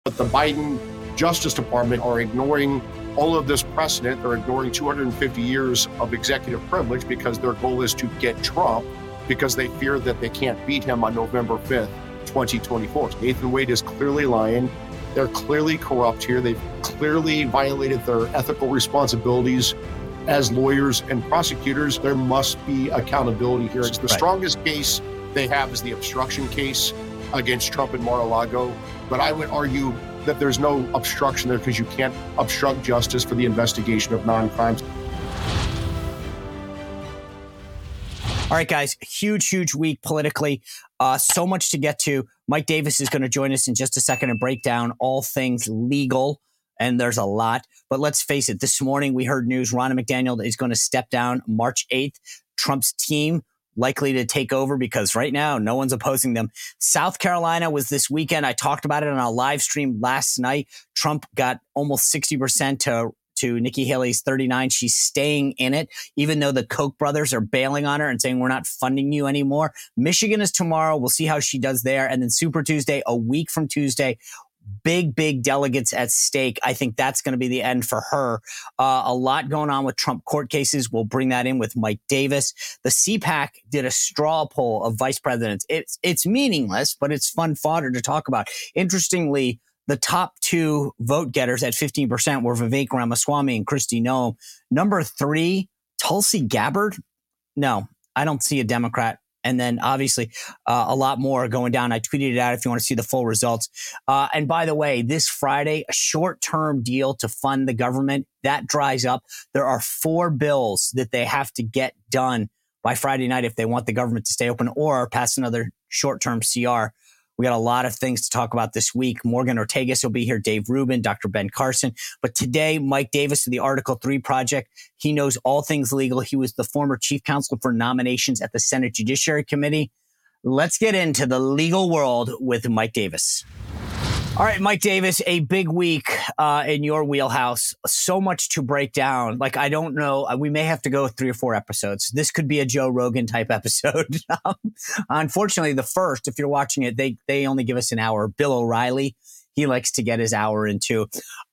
But the Biden Justice Department are ignoring all of this precedent. They're ignoring 250 years of executive privilege because their goal is to get Trump because they fear that they can't beat him on November 5th, 2024. Nathan Wade is clearly lying. They're clearly corrupt here. They've clearly violated their ethical responsibilities as lawyers and prosecutors. There must be accountability here. It's the strongest case they have is the obstruction case against Trump and Mar-a-Lago. But I would argue that there's no obstruction there because you can't obstruct justice for the investigation of non-crimes. All right, guys, huge week politically. So much to get to. Mike Davis is going to join us in just a second and break down all things legal. And there's a lot. But let's face it, this morning we heard news Ronna McDaniel is going to step down March 8th. Trump's team likely to take over because right now no one's opposing them. South Carolina was this weekend. I talked about it on a live stream last night. Trump got almost 60% to Nikki Haley's 39. She's staying in it, even though the Koch brothers are bailing on her and saying, we're not funding you anymore. Michigan is tomorrow. We'll see how she does there. And then Super Tuesday, a week from Tuesday, big delegates at stake. I think that's going to be the end for her. A lot going on with Trump court cases. We'll bring that in with Mike Davis. The CPAC did a straw poll of vice presidents. It's meaningless, but it's fun fodder to talk about. Interestingly, the top two vote getters at 15% were Vivek Ramaswamy and Kristi Noem. Number 3, Tulsi Gabbard. No, I don't see a Democrat. And then obviously a lot more going down. I tweeted it out if you want to see the full results. And by the way, this Friday, a short-term deal to fund the government, that dries up. There are 4 bills that they have to get done by Friday night if they want the government to stay open or pass another short-term CR. We got a lot of things to talk about this week. Morgan Ortagus will be here, Dave Rubin, Dr. Ben Carson. But today, Mike Davis of the Article 3 Project, he knows all things legal. He was the former chief counsel for nominations at the Senate Judiciary Committee. Let's get into the legal world with Mike Davis. All right, Mike Davis, a big week in your wheelhouse. So much to break down. Like, I don't know. We may have to go 3 or 4 episodes. This could be a Joe Rogan type episode. Unfortunately, the first, if you're watching it, they only give us an hour. Bill O'Reilly, he likes to get his hour in too.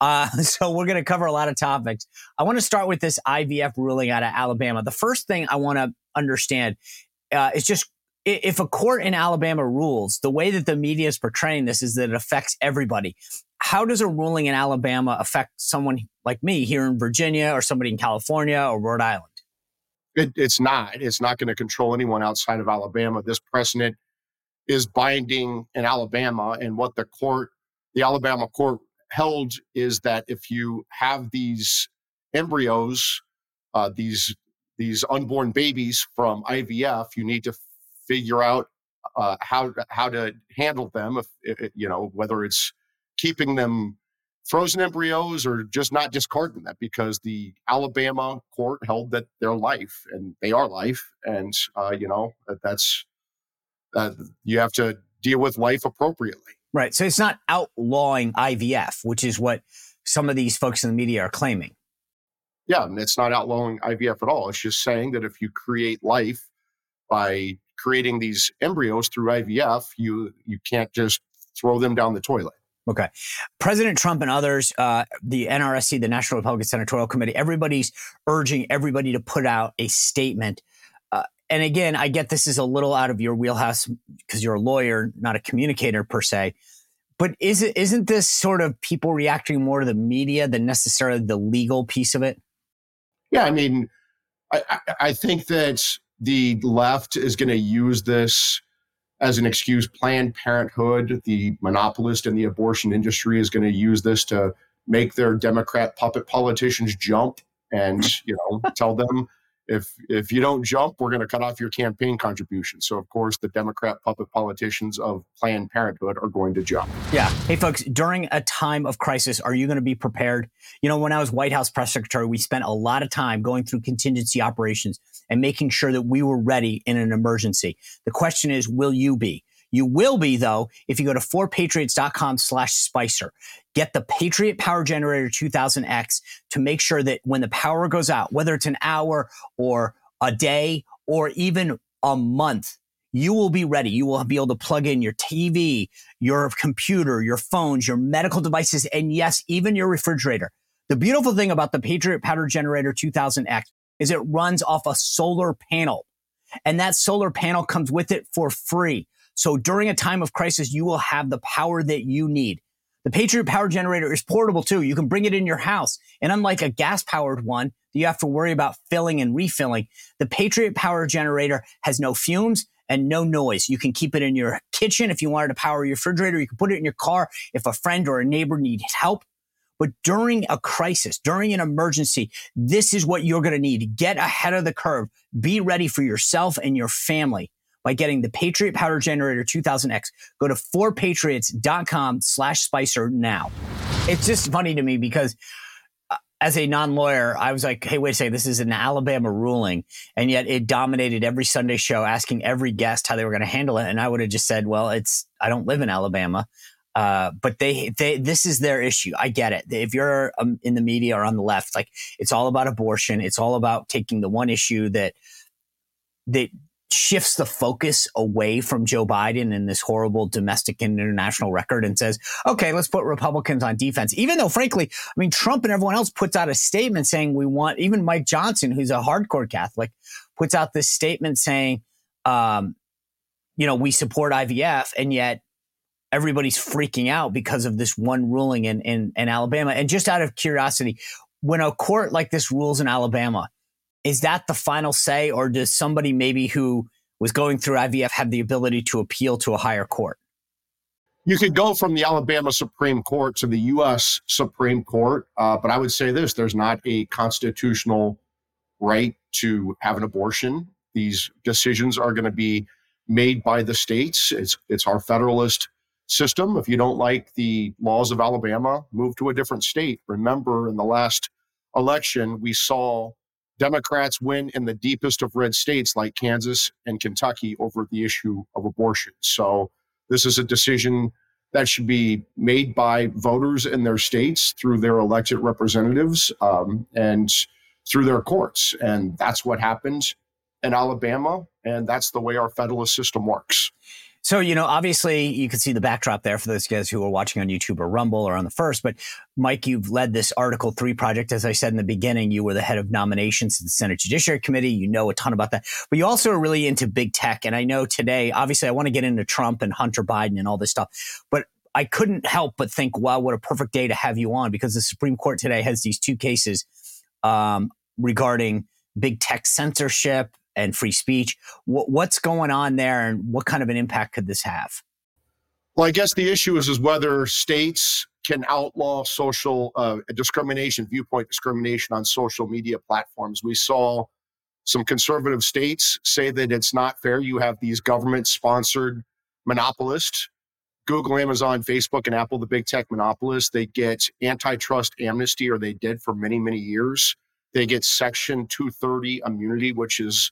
So we're going to cover a lot of topics. I want to start with this IVF ruling out of Alabama. The first thing I want to understand is just, if a court in Alabama rules, the way that the media is portraying this is that it affects everybody. How does a ruling in Alabama affect someone like me here in Virginia or somebody in California or Rhode Island? It's not. It's not going to control anyone outside of Alabama. This precedent is binding in Alabama. And what the Alabama court held is that if you have these embryos, these unborn babies from IVF, you need to figure out how to handle them, if whether it's keeping them frozen embryos or just not discarding them, because the Alabama court held that they're life and they are life, and that's you have to deal with life appropriately. Right. So it's not outlawing IVF, which is what some of these folks in the media are claiming. Yeah, and it's not outlawing IVF at all. It's just saying that if you create life by creating these embryos through IVF, you can't just throw them down the toilet. Okay. President Trump and others, the NRSC, the National Republican Senatorial Committee, everybody's urging everybody to put out a statement. And again, I get this is a little out of your wheelhouse because you're a lawyer, not a communicator per se. But isn't this sort of people reacting more to the media than necessarily the legal piece of it? Yeah, I mean, I think that the left is going to use this as an excuse. Planned Parenthood, the monopolist in the abortion industry, is going to use this to make their Democrat puppet politicians jump and, tell them, if you don't jump, we're going to cut off your campaign contributions. So, of course, the Democrat puppet politicians of Planned Parenthood are going to jump. Yeah. Hey, folks, during a time of crisis, are you going to be prepared? When I was White House press secretary, we spent a lot of time going through contingency operations and making sure that we were ready in an emergency. The question is, will you be? You will be, though, if you go to 4patriots.com/Spicer. Get the Patriot Power Generator 2000X to make sure that when the power goes out, whether it's an hour or a day or even a month, you will be ready. You will be able to plug in your TV, your computer, your phones, your medical devices, and yes, even your refrigerator. The beautiful thing about the Patriot Powder Generator 2000X is it runs off a solar panel, and that solar panel comes with it for free. So during a time of crisis, you will have the power that you need. The Patriot Power Generator is portable too. You can bring it in your house. And unlike a gas-powered one, you have to worry about filling and refilling. The Patriot Power Generator has no fumes and no noise. You can keep it in your kitchen if you wanted to power your refrigerator. You can put it in your car if a friend or a neighbor needs help. But during a crisis, during an emergency, this is what you're going to need. Get ahead of the curve. Be ready for yourself and your family by getting the Patriot Powder Generator 2000X. Go to 4patriots.com/Spicer now. It's just funny to me because as a non-lawyer, I was like, hey, wait a second, this is an Alabama ruling. And yet it dominated every Sunday show, asking every guest how they were going to handle it. And I would have just said, well, I don't live in Alabama. But this is their issue. I get it. If you're in the media or on the left, like it's all about abortion. It's all about taking the one issue that shifts the focus away from Joe Biden and this horrible domestic and international record and says, okay, let's put Republicans on defense. Even though, frankly, I mean, Trump and everyone else puts out a statement saying we want, even Mike Johnson, who's a hardcore Catholic, puts out this statement saying, we support IVF, and yet everybody's freaking out because of this one ruling in Alabama. And just out of curiosity, when a court like this rules in Alabama, is that the final say, or does somebody maybe who was going through IVF have the ability to appeal to a higher court? You could go from the Alabama Supreme Court to the U.S. Supreme Court, but I would say this, there's not a constitutional right to have an abortion. These decisions are going to be made by the states. It's our federalist system. If you don't like the laws of Alabama, move to a different state. Remember, in the last election, we saw Democrats win in the deepest of red states like Kansas and Kentucky over the issue of abortion. So this is a decision that should be made by voters in their states through their elected representatives and through their courts. And that's what happened in Alabama. And that's the way our federalist system works. So, obviously you can see the backdrop there for those guys who are watching on YouTube or Rumble or on the First. But Mike, you've led this Article 3 project. As I said in the beginning, you were the head of nominations to the Senate Judiciary Committee. You know a ton about that. But you also are really into big tech. And I know today, obviously, I want to get into Trump and Hunter Biden and all this stuff. But I couldn't help but think, wow, what a perfect day to have you on, because the Supreme Court today has these two cases regarding big tech censorship and free speech. What's going on there, and what kind of an impact could this have? Well, I guess the issue is whether states can outlaw social discrimination, viewpoint discrimination on social media platforms. We saw some conservative states say that it's not fair. You have these government-sponsored monopolists, Google, Amazon, Facebook, and Apple, the big tech monopolists. They get antitrust amnesty, or they did for many, many years. They get Section 230 immunity, which is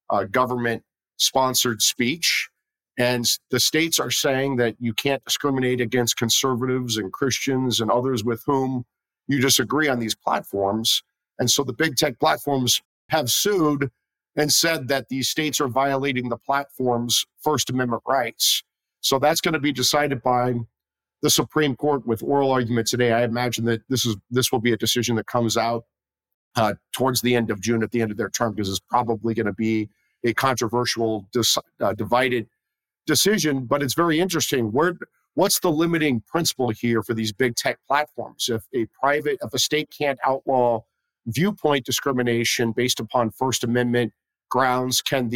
government-sponsored speech. And the states are saying that you can't discriminate against conservatives and Christians and others with whom you disagree on these platforms. And so the big tech platforms have sued and said that these states are violating the platform's First Amendment rights. So that's going to be decided by the Supreme Court with oral argument today. I imagine that this will be a decision that comes out towards the end of June, at the end of their term, because it's probably going to be a controversial, divided decision. But it's very interesting. What's the limiting principle here for these big tech platforms? If a state can't outlaw viewpoint discrimination based upon First Amendment grounds, can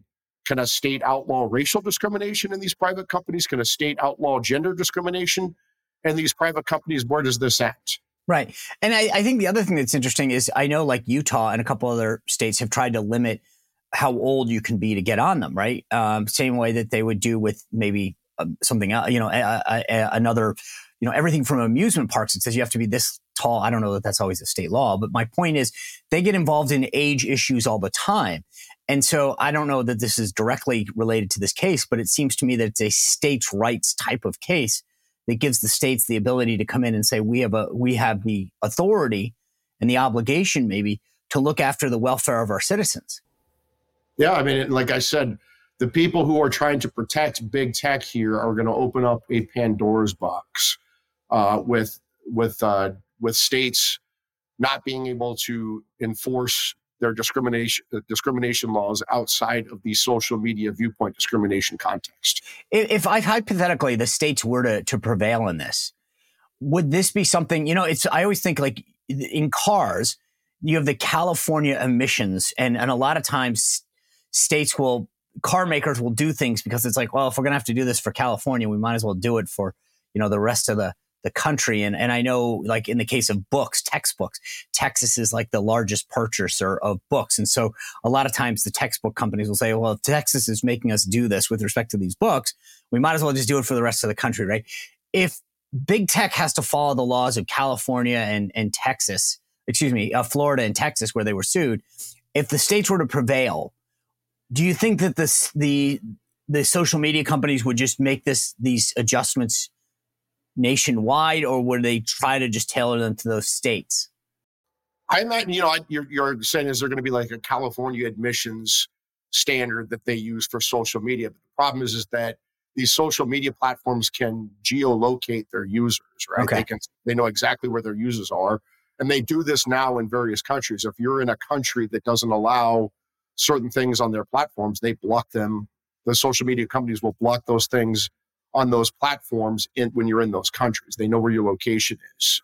a state outlaw racial discrimination in these private companies? Can a state outlaw gender discrimination in these private companies? Where does this end? Right. And I think the other thing that's interesting is I know like Utah and a couple other states have tried to limit how old you can be to get on them, right? Same way that they would do with maybe something else, another, everything from amusement parks. It says you have to be this tall. I don't know that that's always a state law, but my point is they get involved in age issues all the time. And so I don't know that this is directly related to this case, but it seems to me that it's a states' rights type of case that gives the states the ability to come in and say, we have the authority and the obligation maybe to look after the welfare of our citizens. Yeah, I mean, like I said, the people who are trying to protect big tech here are going to open up a Pandora's box with states not being able to enforce their discrimination laws outside of the social media viewpoint discrimination context. If I hypothetically the states were to prevail in this, would this be something, I always think like in cars, you have the California emissions and a lot of times car makers will do things because it's like, well, if we're going to have to do this for California, we might as well do it for, the rest of the country. And I know like in the case of books, textbooks, Texas is like the largest purchaser of books. And so a lot of times the textbook companies will say, well, if Texas is making us do this with respect to these books, we might as well just do it for the rest of the country, right? If big tech has to follow the laws of California and Texas, Florida and Texas, where they were sued, if the states were to prevail, do you think that the social media companies would just make these adjustments nationwide, or would they try to just tailor them to those states? I'm not, you're saying is there going to be like a California admissions standard that they use for social media? But the problem is that these social media platforms can geolocate their users, right? Okay. They know exactly where their users are. And they do this now in various countries. If you're in a country that doesn't allow certain things on their platforms, they block them. The social media companies will block those things on those platforms when you're in those countries. They know where your location is.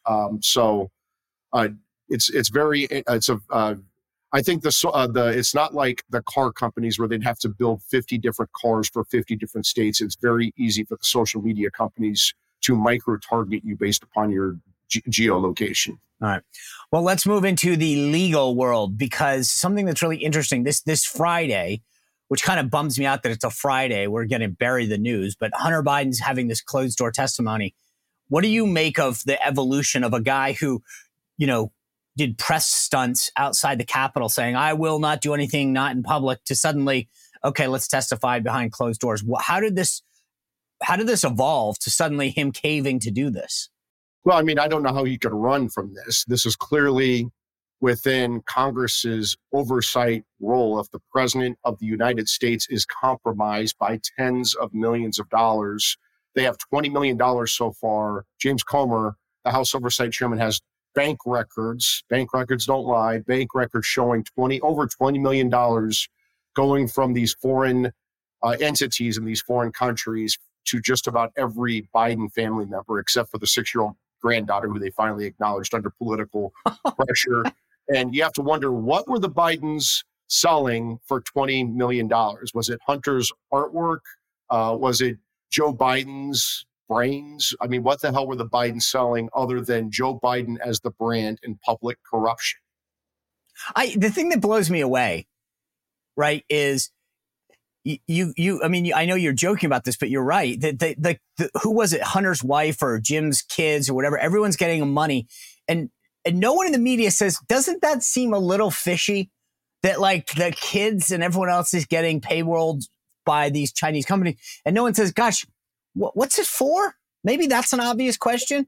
I think it's not like the car companies where they'd have to build 50 different cars for 50 different states. It's very easy for the social media companies to micro-target you based upon your geolocation. All right. Well, let's move into the legal world, because something that's really interesting this Friday, which kind of bums me out that it's a Friday, we're going to bury the news, but Hunter Biden's having this closed door testimony. What do you make of the evolution of a guy who, did press stunts outside the Capitol saying, I will not do anything not in public, to suddenly, okay, let's testify behind closed doors? How did this evolve to suddenly him caving to do this? Well, I mean, I don't know how he could run from this. This is clearly within Congress's oversight role. If the president of the United States is compromised by tens of millions of dollars, they have $20 million so far. James Comer, the House Oversight Chairman, has bank records. Bank records don't lie. Bank records showing over $20 million going from these foreign entities in these foreign countries to just about every Biden family member, except for the 6-year-old granddaughter who they finally acknowledged under political pressure. And you have to wonder, what were the Bidens selling for $20 million? Was it Hunter's artwork? Was it Joe Biden's brains? I mean, what the hell were the Bidens selling other than Joe Biden as the brand and public corruption? The thing that blows me away, right, is I know you're joking about this, but you're right. Who was it? Hunter's wife or Jim's kids or whatever. Everyone's getting money, and no one in the media says, doesn't that seem a little fishy? That like the kids and everyone else is getting payrolled by these Chinese companies, and no one says, "Gosh, what's it for?" Maybe that's an obvious question.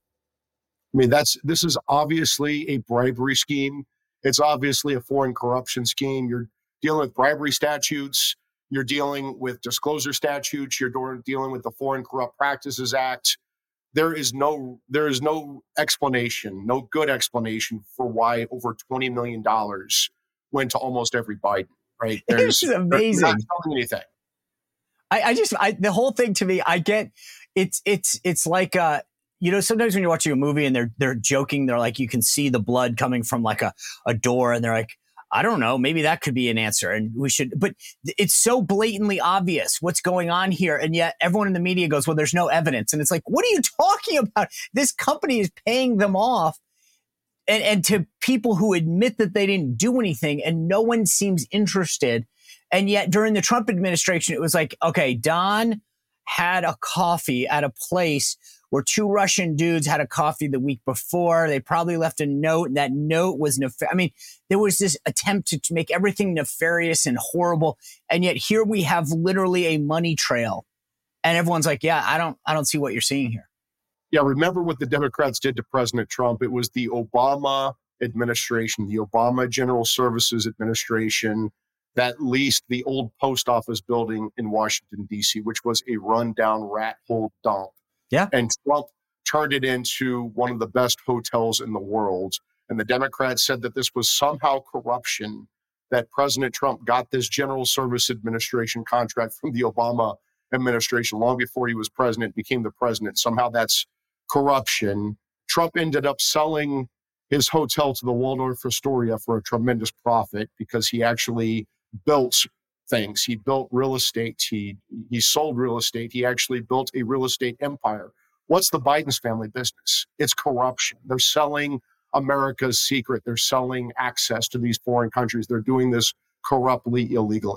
I mean, this is obviously a bribery scheme. It's obviously a foreign corruption scheme. You're dealing with bribery statutes. You're dealing with disclosure statutes. You're dealing with the Foreign Corrupt Practices Act. There is no explanation, no good explanation for why over $20 million went to almost every Biden, right? This is amazing. They're not selling anything. The whole thing to me, I get it's like, sometimes when you're watching a movie and they're joking, they're like, you can see the blood coming from like a door, and they're like, I don't know, maybe that could be an answer, and but it's so blatantly obvious what's going on here. And yet everyone in the media goes, well, there's no evidence. And it's like, what are you talking about? This company is paying them off. And to people who admit that they didn't do anything, and no one seems interested. And yet during the Trump administration, it was like, okay, Don had a coffee at a place where 2 Russian dudes had a coffee the week before. They probably left a note, and that note was there was this attempt to make everything nefarious and horrible. And yet here we have literally a money trail. And everyone's like, yeah, I don't see what you're seeing here. Yeah, remember what the Democrats did to President Trump? It was the Obama administration, the Obama General Services Administration, that leased the old post office building in Washington, D.C., which was a rundown rat hole dump. Yeah. And Trump turned it into one of the best hotels in the world. And the Democrats said that this was somehow corruption, that President Trump got this General Service Administration contract from the Obama administration long before he was president, became the president. Somehow that's corruption. Trump ended up selling his hotel to the Waldorf Astoria for a tremendous profit because he actually built things. He built real estate. He sold real estate. He actually built a real estate empire. What's the Biden's family business? It's corruption. They're selling America's secret. They're selling access to these foreign countries. They're doing this corruptly, illegally.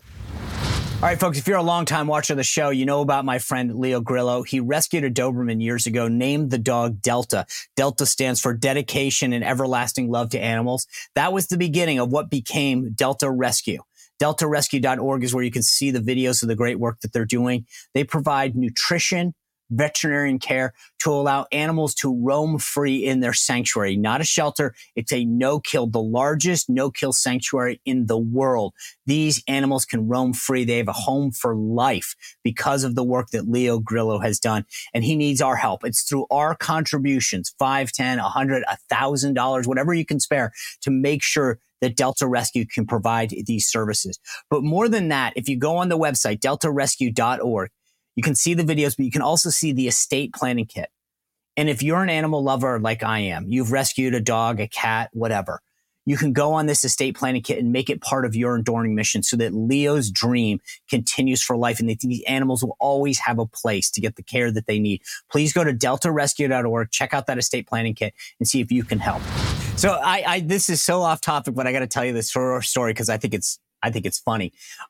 All right, folks, if you're a longtime watcher of the show, you know about my friend Leo Grillo. He rescued a Doberman years ago, named the dog Delta. Delta stands for dedication and everlasting love to animals. That was the beginning of what became Delta Rescue. DeltaRescue.org is where you can see the videos of the great work that they're doing. They provide nutrition, veterinarian care to allow animals to roam free in their sanctuary. Not a shelter. It's a no-kill, the largest no-kill sanctuary in the world. These animals can roam free. They have a home for life because of the work that Leo Grillo has done. And he needs our help. It's through our contributions, $5, $10, $100, $1,000, whatever you can spare, to make sure that Delta Rescue can provide these services. But more than that, if you go on the website, deltarescue.org, you can see the videos, but you can also see the estate planning kit. And if you're an animal lover like I am, you've rescued a dog, a cat, whatever, you can go on this estate planning kit and make it part of your enduring mission so that Leo's dream continues for life and that these animals will always have a place to get the care that they need. Please go to deltarescue.org, check out that estate planning kit and see if you can help. So this is so off topic, but I got to tell you this story because I think it's funny.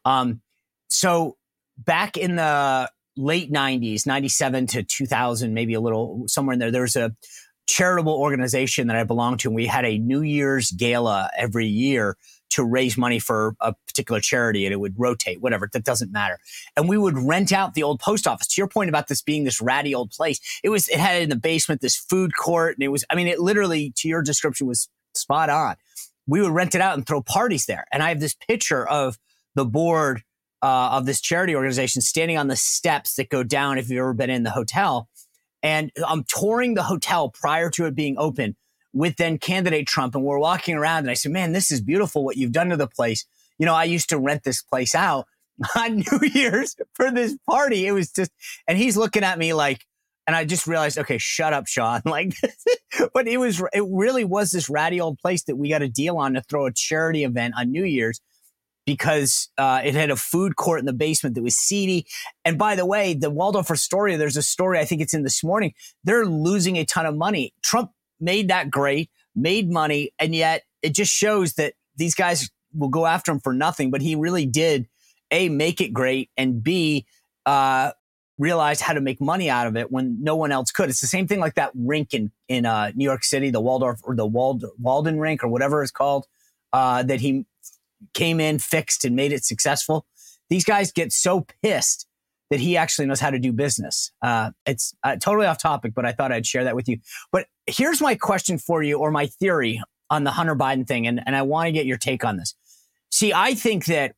So back in the late 90s, 97 to 2000, maybe a little somewhere in there, there's a charitable organization that I belong to. And we had a New Year's gala every year to raise money for a particular charity, and it would rotate, whatever, that doesn't matter. And we would rent out the old post office. To your point about this being this ratty old place, it had in the basement this food court, and it literally, to your description, was spot on. We would rent it out and throw parties there. And I have this picture of the board of this charity organization standing on the steps that go down if you've ever been in the hotel. And I'm touring the hotel prior to it being open with then candidate Trump. And we're walking around and I said, man, this is beautiful what you've done to the place. You know, I used to rent this place out on New Year's for this party. It was just, and he's looking at me like, and I just realized, okay, shut up, Sean. Like, but it really was this ratty old place that we got a deal on to throw a charity event on New Year's, because it had a food court in the basement that was seedy. And by the way, the Waldorf Astoria, there's a story, I think it's in This Morning, they're losing a ton of money. Trump made that great, made money, and yet it just shows that these guys will go after him for nothing. But he really did, A, make it great, and B, realized how to make money out of it when no one else could. It's the same thing like that rink in New York City, the Waldorf or the Walden rink or whatever it's called, that he came in, fixed, and made it successful. These guys get so pissed that he actually knows how to do business. It's totally off topic, but I thought I'd share that with you. But here's my question for you, or my theory on the Hunter Biden thing, and I want to get your take on this. See, I think that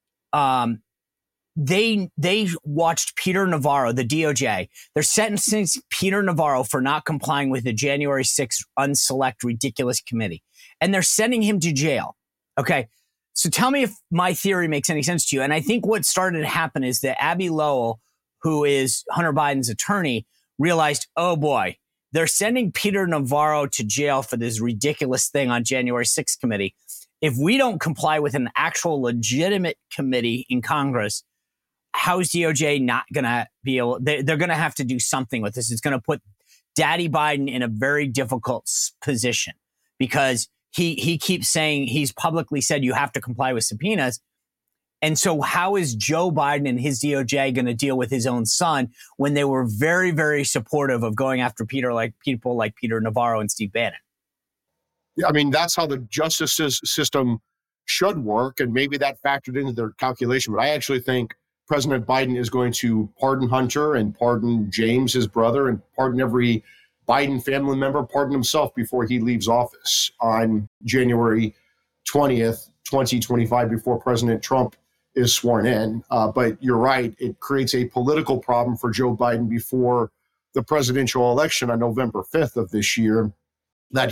they watched Peter Navarro, the DOJ. They're sentencing Peter Navarro for not complying with the January 6th unselect ridiculous committee, and they're sending him to jail. Okay. So tell me if my theory makes any sense to you. And I think what started to happen is that Abby Lowell, who is Hunter Biden's attorney, realized, oh boy, they're sending Peter Navarro to jail for this ridiculous thing on January 6th committee. If we don't comply with an actual legitimate committee in Congress, how's DOJ not going to be able, they're going to have to do something with this. It's going to put Daddy Biden in a very difficult position because he keeps saying, he's publicly said you have to comply with subpoenas. And so how is Joe Biden and his DOJ going to deal with his own son when they were very, very supportive of going after people like Peter Navarro and Steve Bannon? I mean, that's how the justice system should work. And maybe that factored into their calculation. But I actually think President Biden is going to pardon Hunter and pardon James, his brother, and pardon every Biden family member, pardon himself before he leaves office on January 20th, 2025 before President Trump is sworn in. But you're right, it creates a political problem for Joe Biden before the presidential election on November 5th of this year, that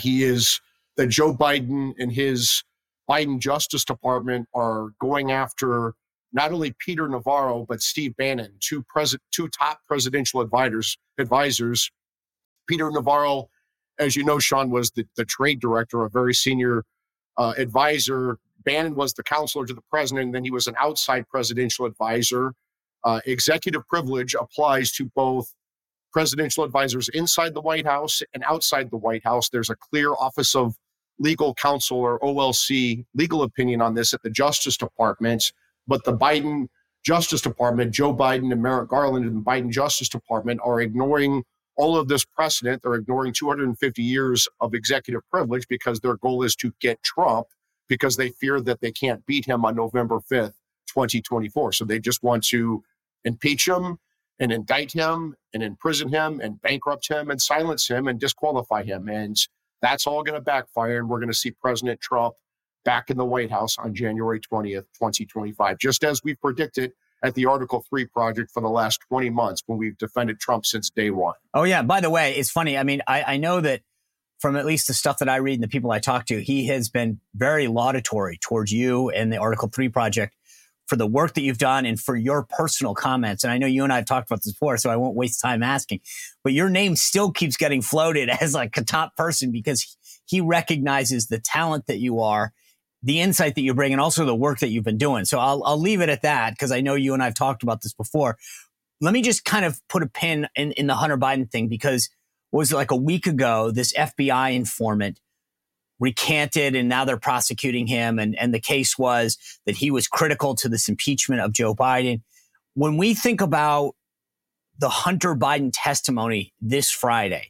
Joe Biden and his Biden Justice Department are going after not only Peter Navarro, but Steve Bannon, two top presidential advisors. Peter Navarro, as you know, Sean, was the trade director, a very senior advisor. Bannon was the counselor to the president, and then he was an outside presidential advisor. Executive privilege applies to both presidential advisors inside the White House and outside the White House. There's a clear Office of Legal Counsel, or OLC, legal opinion on this at the Justice Department. But the Biden Justice Department, Joe Biden and Merrick Garland and the Biden Justice Department, are ignoring all of this precedent. They're ignoring 250 years of executive privilege because their goal is to get Trump, because they fear that they can't beat him on November 5th, 2024. So they just want to impeach him and indict him and imprison him and bankrupt him and silence him and disqualify him. And that's all going to backfire. And we're going to see President Trump back in the White House on January 20th, 2025, just as we predicted at the Article 3 project for the last 20 months when we've defended Trump since day one. Oh, yeah. By the way, it's funny. I mean, I know that from at least the stuff that I read and the people I talk to, he has been very laudatory towards you and the Article 3 project for the work that you've done and for your personal comments. And I know you and I have talked about this before, so I won't waste time asking. But your name still keeps getting floated as like a top person because he recognizes the talent that you are, the insight that you bring, and also the work that you've been doing. So I'll leave it at that because I know you and I have talked about this before. Let me just kind of put a pin in the Hunter Biden thing, because was it like a week ago, this FBI informant recanted and now they're prosecuting him. And the case was that he was critical to this impeachment of Joe Biden. When we think about the Hunter Biden testimony this Friday,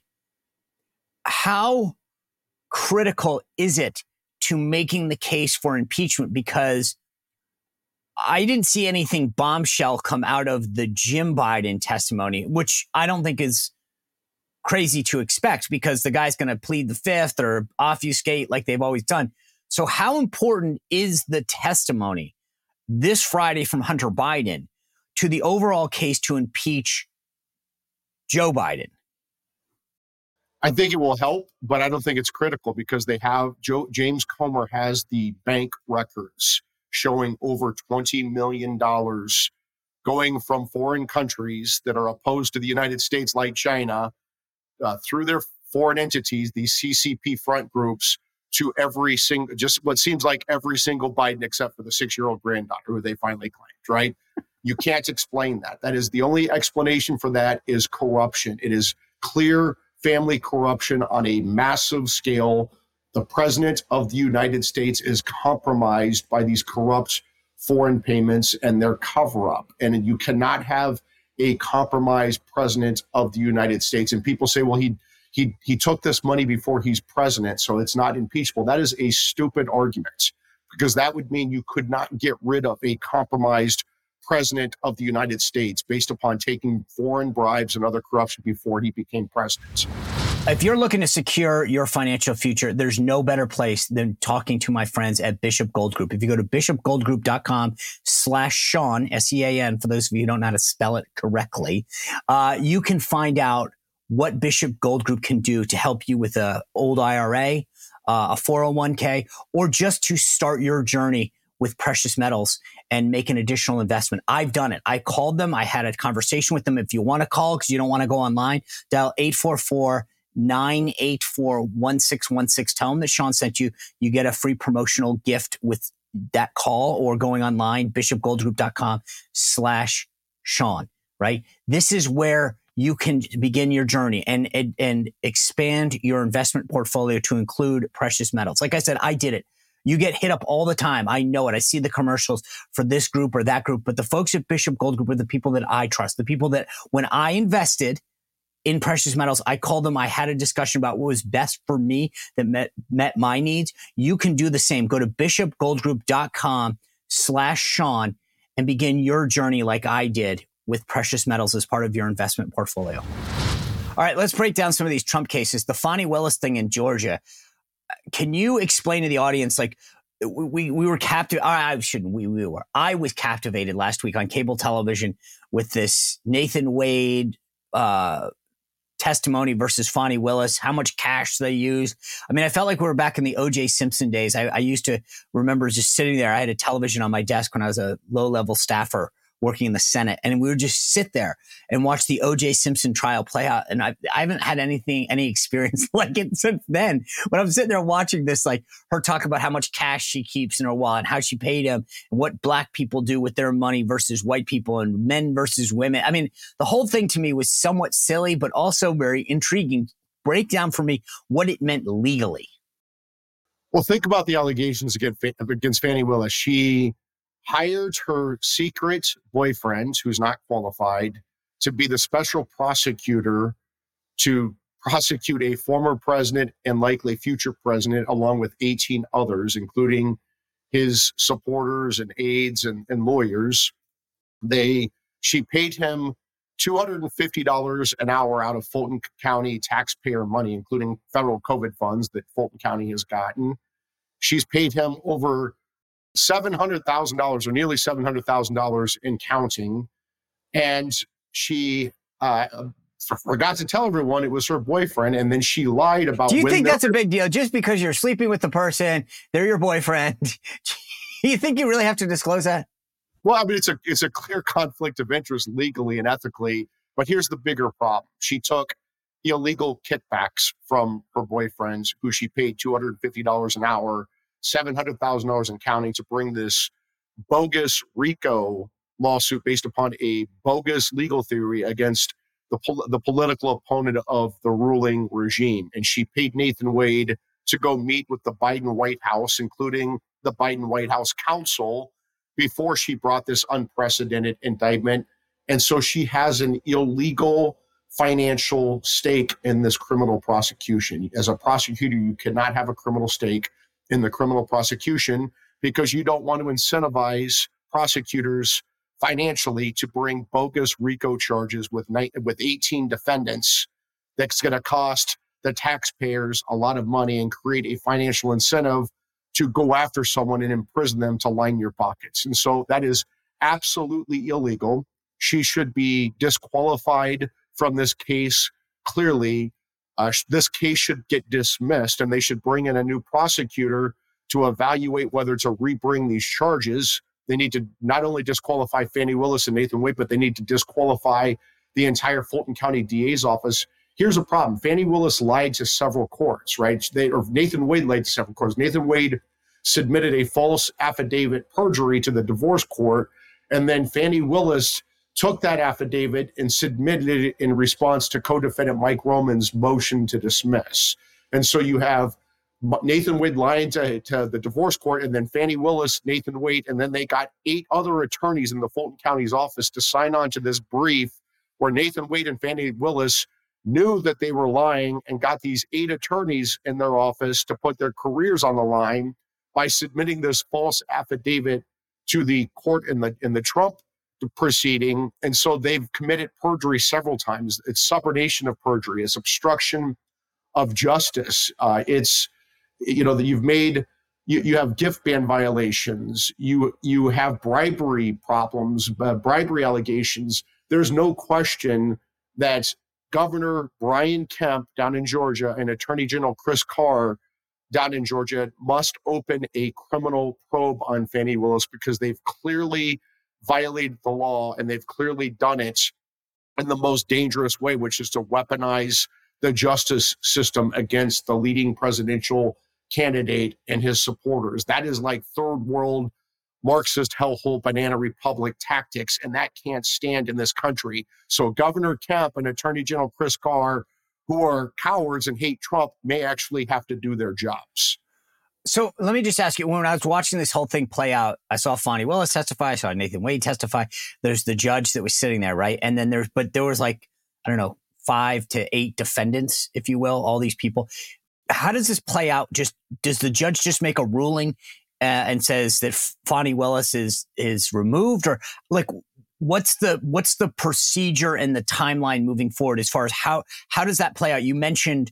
how critical is it to making the case for impeachment? Because I didn't see anything bombshell come out of the Jim Biden testimony, which I don't think is crazy to expect because the guy's going to plead the fifth or obfuscate like they've always done. So how important is the testimony this Friday from Hunter Biden to the overall case to impeach Joe Biden? I think it will help, but I don't think it's critical because James Comer has the bank records showing over $20 million going from foreign countries that are opposed to the United States, like China, through their foreign entities, these CCP front groups, to just what seems like every single Biden except for the 6-year-old granddaughter who they finally claimed, right? You can't explain that. That is the only explanation for that is corruption. It is clear family corruption on a massive scale. The president of the United States is compromised by these corrupt foreign payments and their cover-up. And you cannot have a compromised president of the United States. And people say, well, he took this money before he's president, so it's not impeachable. That is a stupid argument because that would mean you could not get rid of a compromised president of the United States based upon taking foreign bribes and other corruption before he became president. If you're looking to secure your financial future, there's no better place than talking to my friends at Bishop Gold Group. If you go to bishopgoldgroup.com/Sean, SEAN, for those of you who don't know how to spell it correctly, you can find out what Bishop Gold Group can do to help you with an old IRA, a 401k, or just to start your journey with precious metals and make an additional investment. I've done it. I called them. I had a conversation with them. If you want to call because you don't want to go online, dial 844-984-1616. Tell them that Sean sent you. You get a free promotional gift with that call or going online, bishopgoldgroup.com/Sean, right? This is where you can begin your journey and expand your investment portfolio to include precious metals. Like I said, I did it. You get hit up all the time. I know it. I see the commercials for this group or that group. But the folks at Bishop Gold Group are the people that I trust, the people that when I invested in precious metals, I called them. I had a discussion about what was best for me that met my needs. You can do the same. Go to bishopgoldgroup.com/Sean and begin your journey like I did with precious metals as part of your investment portfolio. All right, let's break down some of these Trump cases. The Fani Willis thing in Georgia. Can you explain to the audience, like, we were captive. I shouldn't. We were. I was captivated last week on cable television with this Nathan Wade testimony versus Fani Willis, how much cash they used. I mean, I felt like we were back in the O.J. Simpson days. I used to remember just sitting there. I had a television on my desk when I was a low-level staffer working in the Senate, and we would just sit there and watch the O.J. Simpson trial play out. And I haven't had any experience like it since then. When I'm sitting there watching this, like her talk about how much cash she keeps in her wallet, and how she paid him, and what black people do with their money versus white people, and men versus women. I mean, the whole thing to me was somewhat silly, but also very intriguing. Break down for me what it meant legally. Well, think about the allegations against Fani Willis. She hired her secret boyfriend, who's not qualified, to be the special prosecutor to prosecute a former president and likely future president, along with 18 others, including his supporters and aides and lawyers. She paid him $250 an hour out of Fulton County taxpayer money, including federal COVID funds that Fulton County has gotten. She's paid him over $700,000 or nearly $700,000 in counting. And she forgot to tell everyone it was her boyfriend. And then she lied about. Do you think that's a big deal? Just because you're sleeping with the person, they're your boyfriend. You think you really have to disclose that? Well, I mean, it's a clear conflict of interest legally and ethically. But here's the bigger problem. She took illegal kickbacks from her boyfriends, who she paid $250 an hour, $700,000 in counting, to bring this bogus RICO lawsuit based upon a bogus legal theory against the political opponent of the ruling regime. And she paid Nathan Wade to go meet with the Biden White House, including the Biden White House counsel, before she brought this unprecedented indictment. And so she has an illegal financial stake in this criminal prosecution. As a prosecutor, you cannot have a criminal stake in the criminal prosecution because you don't want to incentivize prosecutors financially to bring bogus RICO charges with 18 defendants. That's going to cost the taxpayers a lot of money and create a financial incentive to go after someone and imprison them to line your pockets. And so that is absolutely illegal. She should be disqualified from this case. Clearly, this case should get dismissed, and they should bring in a new prosecutor to evaluate whether to rebring these charges. They need to not only disqualify Fani Willis and Nathan Wade, but they need to disqualify the entire Fulton County DA's office. Here's a problem. Fani Willis lied to several courts, right? Nathan Wade lied to several courts. Nathan Wade submitted a false affidavit perjury to the divorce court, and then Fani Willis took that affidavit and submitted it in response to co-defendant Mike Roman's motion to dismiss. And so you have Nathan Wade lying to the divorce court, and then Fani Willis, Nathan Wade, and then they got 8 other attorneys in the Fulton County's office to sign on to this brief where Nathan Wade and Fani Willis knew that they were lying and got these 8 attorneys in their office to put their careers on the line by submitting this false affidavit to the court in the Trump proceeding. And so they've committed perjury several times. It's subornation of perjury. It's obstruction of justice. It's, that you've made, you have gift ban violations. You have bribery problems, bribery allegations. There's no question that Governor Brian Kemp down in Georgia and Attorney General Chris Carr down in Georgia must open a criminal probe on Fani Willis, because they've clearly violated the law, and they've clearly done it in the most dangerous way, which is to weaponize the justice system against the leading presidential candidate and his supporters. That is like third world Marxist hellhole banana republic tactics, and that can't stand in this country. So Governor Kemp and Attorney General Chris Carr, who are cowards and hate Trump, may actually have to do their jobs. So let me just ask you, when I was watching this whole thing play out, I saw Fani Willis testify, I saw Nathan Wade testify. There's the judge that was sitting there, right? And then there was like, I don't know, 5 to 8 defendants, if you will, all these people. How does this play out? Does the judge just make a ruling and says that Fani Willis is removed, or like what's the procedure and the timeline moving forward as far as how does that play out? You mentioned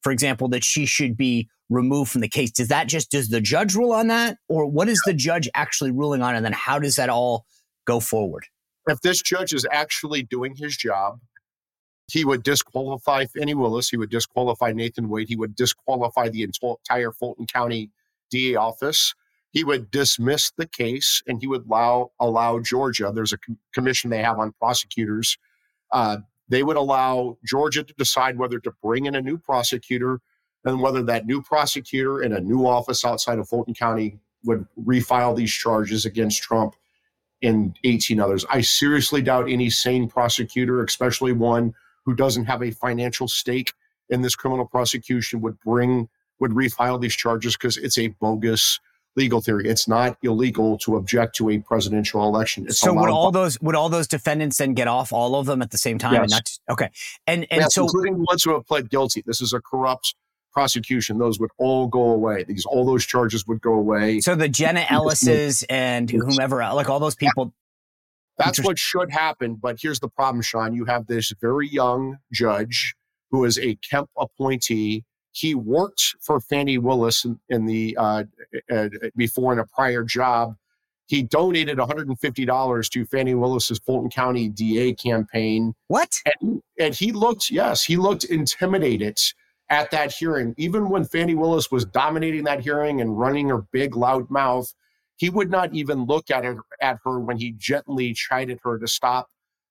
for example, that she should be removed from the case? Does the judge rule on that? Or what is the judge actually ruling on? And then how does that all go forward? If this judge is actually doing his job, he would disqualify Fani Willis. He would disqualify Nathan Wade. He would disqualify the entire Fulton County DA office. He would dismiss the case, and he would allow Georgia. There's a commission they have on prosecutors. They would allow Georgia to decide whether to bring in a new prosecutor, and whether that new prosecutor in a new office outside of Fulton County would refile these charges against Trump and 18 others. I seriously doubt any sane prosecutor, especially one who doesn't have a financial stake in this criminal prosecution, would refile these charges, because it's a bogus legal theory. It's not illegal to object to a presidential election. So would all those defendants then get off, all of them at the same time? Yes. And not okay. And yes, so, including the ones who have pled guilty. This is a corrupt prosecution. Those would all go away. All those charges would go away. So the Jenna Ellis's and whomever, like all those people. That's what should happen. But here's the problem, Sean. You have this very young judge who is a Kemp appointee. He worked for Fani Willis in the before in a prior job. He donated $150 to Fani Willis's Fulton County DA campaign. What? And he looked intimidated at that hearing. Even when Fani Willis was dominating that hearing and running her big, loud mouth, he would not even look at her when he gently chided her to stop,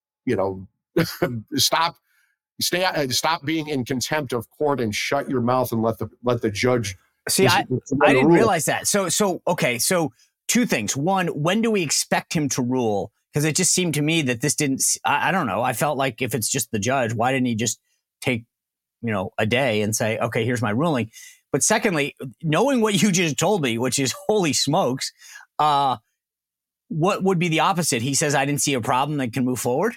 stop being in contempt of court and shut your mouth and let the judge. See, I didn't realize that. Okay. So two things. One, when do we expect him to rule? Because it just seemed to me that this didn't. I don't know. I felt like if it's just the judge, why didn't he just take a day and say, okay, here's my ruling? But secondly, knowing what you just told me, which is holy smokes, what would be the opposite? He says, I didn't see a problem that can move forward.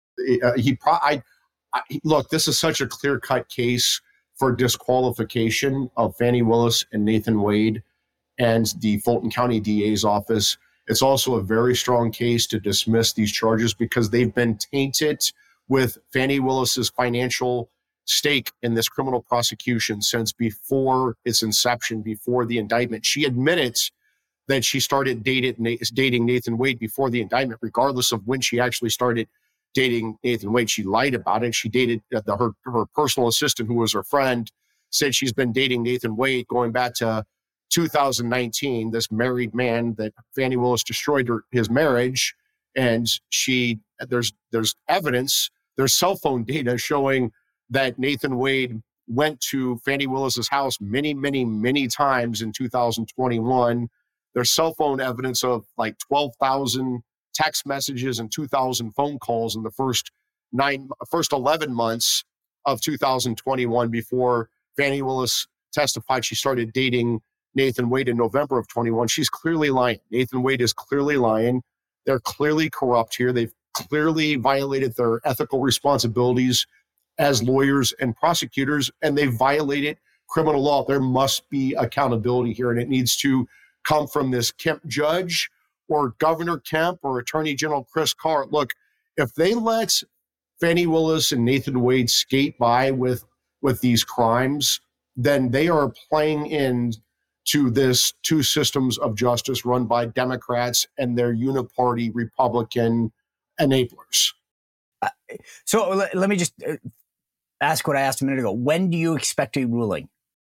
Look, this is such a clear-cut case for disqualification of Fani Willis and Nathan Wade and the Fulton County DA's office. It's also a very strong case to dismiss these charges because they've been tainted with Fani Willis's financial stake in this criminal prosecution since before its inception, before the indictment. She admitted that she started dating Nathan Wade before the indictment, regardless of when she actually started dating Nathan Wade. She lied about it. She dated her personal assistant, who was her friend, said she's been dating Nathan Wade going back to 2019, this married man that Fani Willis destroyed his marriage. And there's evidence, there's cell phone data showing that Nathan Wade went to Fani Willis's house many, many, many times in 2021. There's cell phone evidence of like 12,000 text messages and 2,000 phone calls in the first 11 months of 2021 before Fani Willis testified she started dating Nathan Wade in November of 21. She's clearly lying. Nathan Wade is clearly lying. They're clearly corrupt here. They've clearly violated their ethical responsibilities as lawyers and prosecutors, and they violated criminal law. There must be accountability here, and it needs to come from this Kemp judge or Governor Kemp or Attorney General Chris Carr. Look, if they let Fani Willis and Nathan Wade skate by with these crimes, then they are playing into this two systems of justice run by Democrats and their uniparty Republican enablers. So let me just ask what I asked a minute ago. When do you expect a ruling?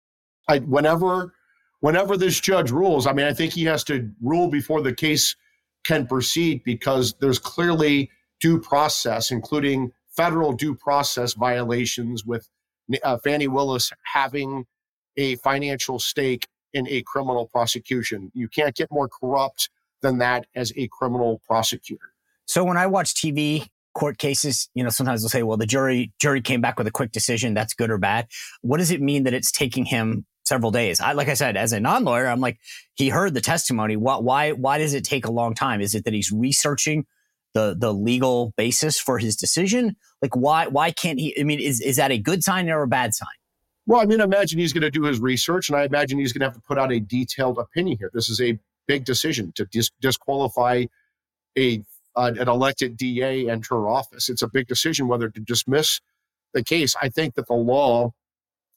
Whenever this judge rules. I mean, I think he has to rule before the case can proceed because there's clearly due process, including federal due process violations with Fani Willis having a financial stake in a criminal prosecution. You can't get more corrupt than that as a criminal prosecutor. So when I watch TV court cases, sometimes they'll say, well, the jury came back with a quick decision. That's good or bad. What does it mean that it's taking him several days? Like I said, as a non-lawyer, I'm like, he heard the testimony. Why does it take a long time? Is it that he's researching the legal basis for his decision? Like, why can't he? I mean, is that a good sign or a bad sign? Well, I mean, I imagine he's going to do his research, and I imagine he's going to have to put out a detailed opinion here. This is a big decision to disqualify an elected DA and her office. It's a big decision whether to dismiss the case. I think that the law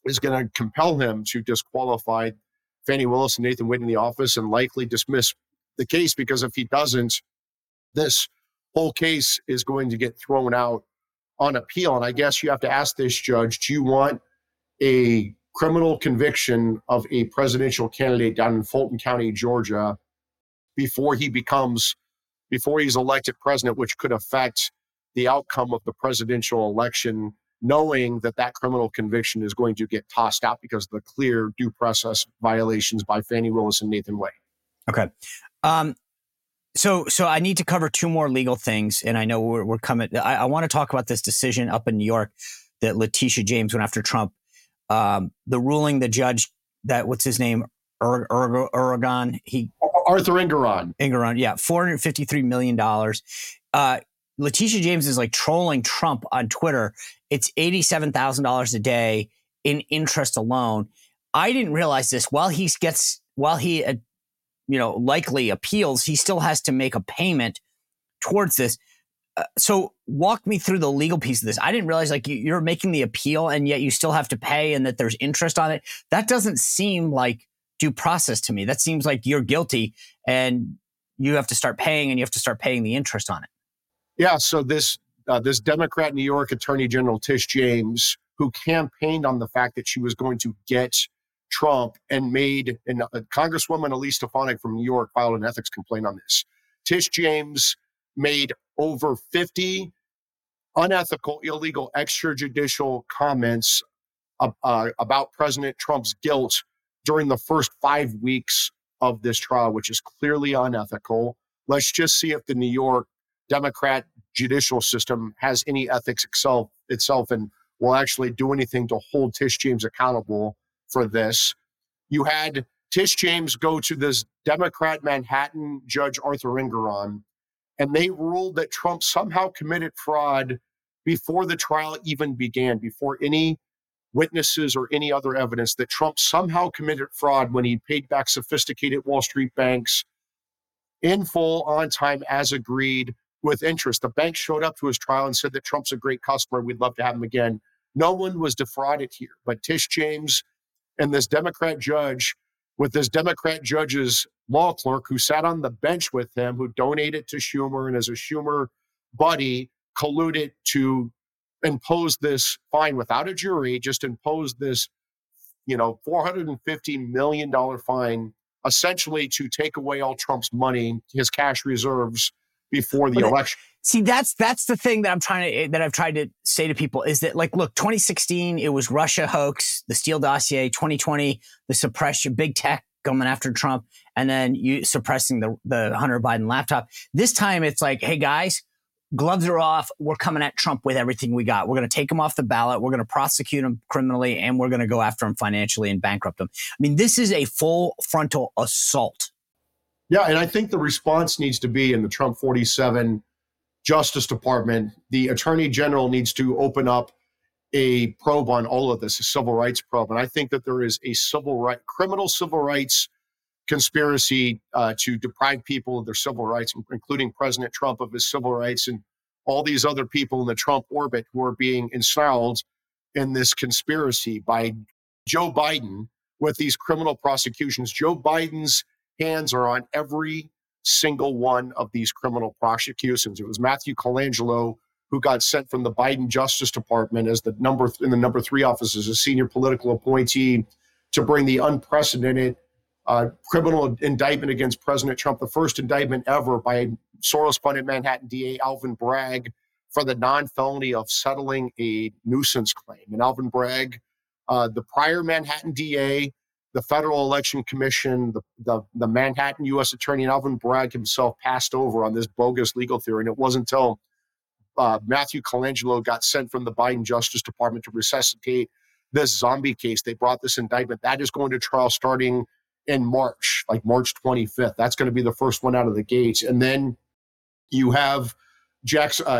is going to compel him to disqualify Fani Willis and Nathan Wade in the office and likely dismiss the case, because if he doesn't, this whole case is going to get thrown out on appeal. And I guess you have to ask this judge, do you want a criminal conviction of a presidential candidate down in Fulton County, Georgia, before he's elected president, which could affect the outcome of the presidential election, knowing that that criminal conviction is going to get tossed out because of the clear due process violations by Fani Willis and Nathan Wade? Okay. So I need to cover two more legal things, and I know we're coming. I want to talk about this decision up in New York that Letitia James went after Trump. The ruling, the judge that, what's his name? Arthur Engoron. Yeah, $453 million. Letitia James is like trolling Trump on Twitter. It's $87,000 a day in interest alone. I didn't realize this. While he likely appeals, he still has to make a payment towards this. So walk me through the legal piece of this. I didn't realize like you're making the appeal and yet you still have to pay and that there's interest on it. That doesn't seem like due process to me. That seems like you're guilty and you have to start paying and you have to start paying the interest on it. Yeah. So this Democrat New York Attorney General Tish James, who campaigned on the fact that she was going to get Trump and Congresswoman Elise Stefanik from New York filed an ethics complaint on this. Tish James made over 50 unethical, illegal, extrajudicial comments about President Trump's guilt during the first 5 weeks of this trial, which is clearly unethical. Let's just see if the New York Democrat judicial system has any ethics itself and will actually do anything to hold Tish James accountable for this. You had Tish James go to this Democrat Manhattan judge, Arthur Engoron, and they ruled that Trump somehow committed fraud before the trial even began, before any witnesses or any other evidence, that Trump somehow committed fraud when he paid back sophisticated Wall Street banks in full, on time, as agreed, with interest. The bank showed up to his trial and said that Trump's a great customer. We'd love to have him again. No one was defrauded here, but Tish James and this Democrat judge, with this Democrat judge's law clerk who sat on the bench with him, who donated to Schumer and as a Schumer buddy, colluded to impose this fine without a jury, just imposed this, $450 million fine, essentially to take away all Trump's money, his cash reserves, before the election. See, that's the thing that I've tried to say to people is that, like, look, 2016, it was Russia hoax, the Steele dossier. 2020, the suppression, big tech coming after Trump, and then you suppressing the Hunter Biden laptop. This time, it's like, hey guys, gloves are off. We're coming at Trump with everything we got. We're going to take him off the ballot. We're going to prosecute him criminally, and we're going to go after him financially and bankrupt him. I mean, this is a full frontal assault. Yeah, and I think the response needs to be in the Trump 47 Justice Department. The Attorney General needs to open up a probe on all of this, a civil rights probe. And I think that there is a criminal civil rights conspiracy to deprive people of their civil rights, including President Trump of his civil rights, and all these other people in the Trump orbit who are being ensnarled in this conspiracy by Joe Biden with these criminal prosecutions. Joe Biden's hands are on every single one of these criminal prosecutions. It was Matthew Colangelo who got sent from the Biden Justice Department as the number 3 office as a senior political appointee to bring the unprecedented criminal indictment against President Trump, the first indictment ever by Soros-funded Manhattan DA Alvin Bragg for the non-felony of settling a nuisance claim. And Alvin Bragg, the prior Manhattan DA, the Federal Election Commission, the Manhattan U.S. Attorney, and Alvin Bragg himself passed over on this bogus legal theory. And it wasn't until Matthew Colangelo got sent from the Biden Justice Department to resuscitate this zombie case. They brought this indictment. That is going to trial starting in March, like March 25th. That's going to be the first one out of the gates. And then you have the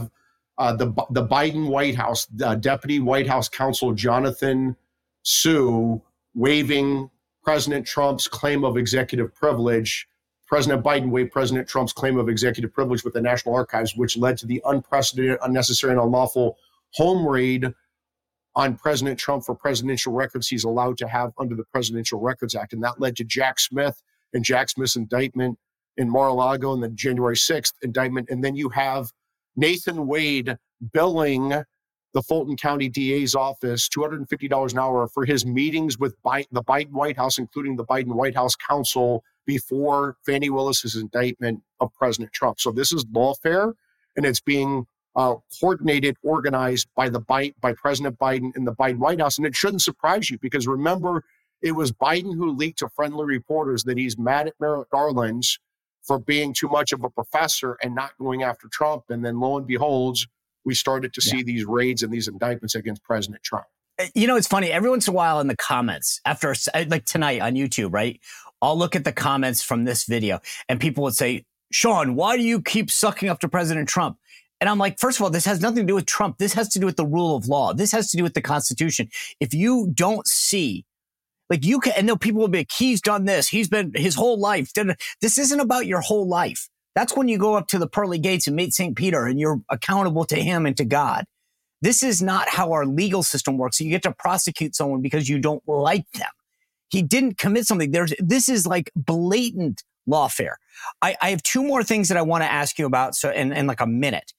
Biden White House, Deputy White House Counsel Jonathan Su, waiving President Trump's claim of executive privilege. President Biden waived President Trump's claim of executive privilege with the National Archives, which led to the unprecedented, unnecessary, and unlawful home raid on President Trump for presidential records he's allowed to have under the Presidential Records Act. And that led to Jack Smith and Jack Smith's indictment in Mar-a-Lago and the January 6th indictment. And then you have Nathan Wade billing the Fulton County DA's office $250 an hour for his meetings with the Biden White House, including the Biden White House counsel, before Fani Willis's indictment of President Trump. So this is lawfare, and it's being coordinated, organized by President Biden and the Biden White House. And it shouldn't surprise you, because remember, it was Biden who leaked to friendly reporters that he's mad at Merrick Garland for being too much of a professor and not going after Trump. And then lo and behold, we started to see these raids and these indictments against President Trump. You know, it's funny. Every once in a while in the comments, after like tonight on YouTube, right? I'll look at the comments from this video and people would say, Sean, why do you keep sucking up to President Trump? And I'm like, first of all, this has nothing to do with Trump. This has to do with the rule of law. This has to do with the Constitution. If you don't see, like you can, and no, people will be like, he's done this. He's been his whole life. This isn't about your whole life. That's when you go up to the pearly gates and meet St. Peter and you're accountable to him and to God. This is not how our legal system works. So you get to prosecute someone because you don't like them. He didn't commit something. This is like blatant lawfare. I have two more things that I want to ask you about. So in like a minute.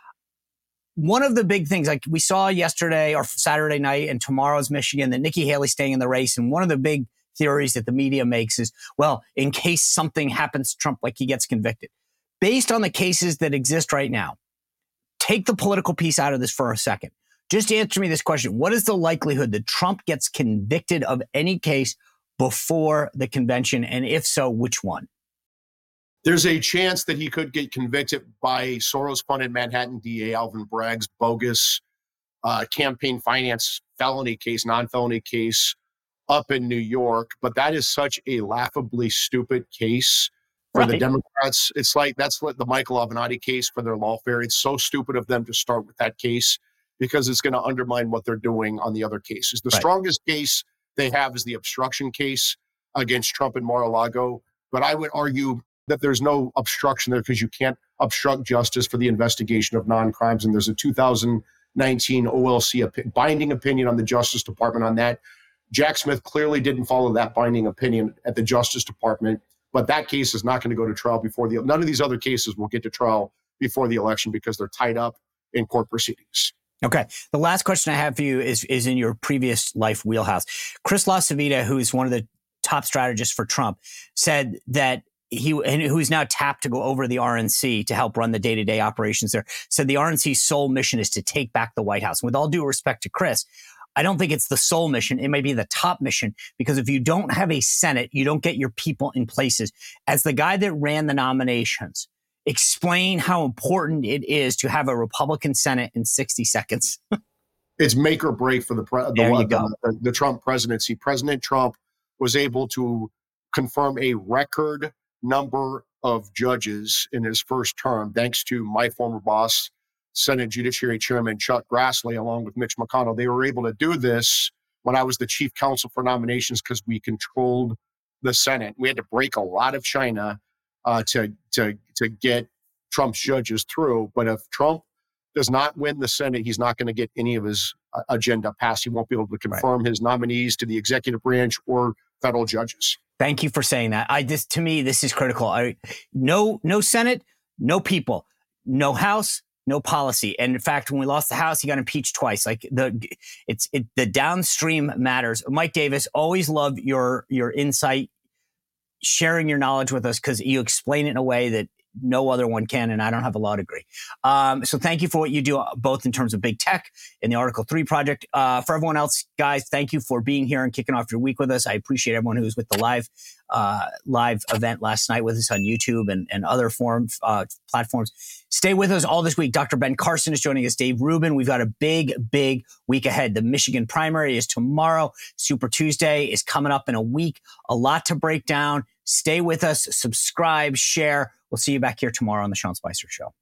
One of the big things, like we saw yesterday or Saturday night and tomorrow's Michigan, that Nikki Haley's staying in the race. And one of the big theories that the media makes is, well, in case something happens to Trump, like he gets convicted. Based on the cases that exist right now, take the political piece out of this for a second. Just answer me this question. What is the likelihood that Trump gets convicted of any case before the convention? And if so, which one? There's a chance that he could get convicted by Soros-funded Manhattan DA Alvin Bragg's bogus campaign finance felony case, non-felony case up in New York. But that is such a laughably stupid case for the Democrats. It's like, that's what the Michael Avenatti case for their lawfare. It's so stupid of them to start with that case because it's going to undermine what they're doing on the other cases. The strongest case they have is the obstruction case against Trump in Mar-a-Lago. But I would argue that there's no obstruction there because you can't obstruct justice for the investigation of non-crimes. And there's a 2019 OLC binding opinion on the Justice Department on that. Jack Smith clearly didn't follow that binding opinion at the Justice Department, but that case is not going to go to trial before none of these other cases will get to trial before the election because they're tied up in court proceedings. Okay. The last question I have for you is in your previous life wheelhouse. Chris LaCivita, who is one of the top strategists for Trump, said that who's now tapped to go over the RNC to help run the day-to-day operations there, said the RNC's sole mission is to take back the White House. And with all due respect to Chris, I don't think it's the sole mission. It may be the top mission, because if you don't have a Senate, you don't get your people in places. As the guy that ran the nominations, explain how important it is to have a Republican Senate in 60 seconds. It's make or break for the Trump presidency. President Trump was able to confirm a record number of judges in his first term, thanks to my former boss, Senate Judiciary Chairman Chuck Grassley, along with Mitch McConnell. They were able to do this when I was the chief counsel for nominations because we controlled the Senate. We had to break a lot of China to get Trump's judges through. But if Trump does not win the Senate, he's not going to get any of his agenda passed. He won't be able to confirm his nominees to the executive branch or federal judges. Thank you for saying that. To me, this is critical. No Senate, no people, no House, no policy. And in fact, when we lost the House, he got impeached twice. Like the downstream matters. Mike Davis, always love your insight, sharing your knowledge with us, because you explain it in a way that no other one can, and I don't have a law degree. So thank you for what you do, both in terms of big tech and the Article 3 project. For everyone else, guys, thank you for being here and kicking off your week with us. I appreciate everyone who was with the live event last night with us on YouTube and other platforms. Stay with us all this week. Dr. Ben Carson is joining us. Dave Rubin. We've got a big week ahead. The Michigan primary is tomorrow. Super Tuesday is coming up in a week. A lot to break down. Stay with us. Subscribe, share. We'll see you back here tomorrow on The Sean Spicer Show.